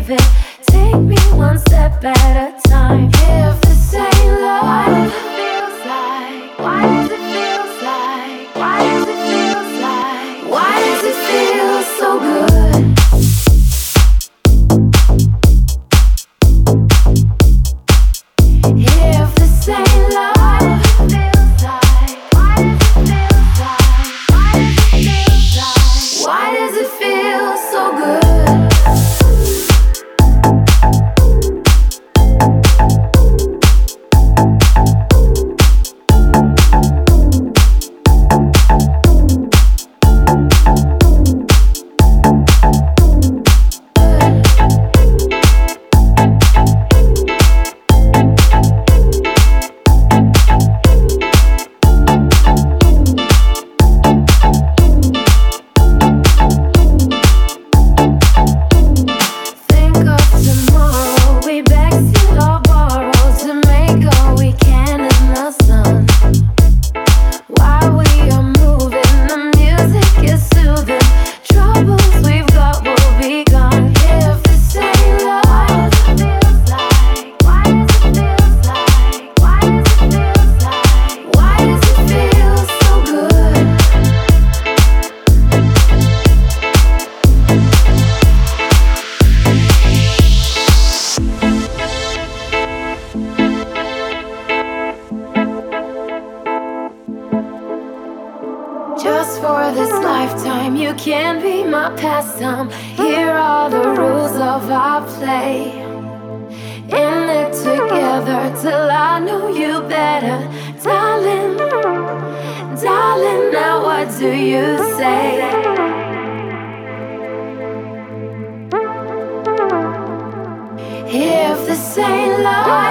believe it. Take me one step at a time. If this ain't love, why does it feel like? Why does it feel like? Why does it feel so good? If this ain't love, why does it feel so good? Just for this lifetime, you can be my pastime. Here are the rules of our play. In it together till I know you better. Darling, darling, now what do you say? If this ain't love,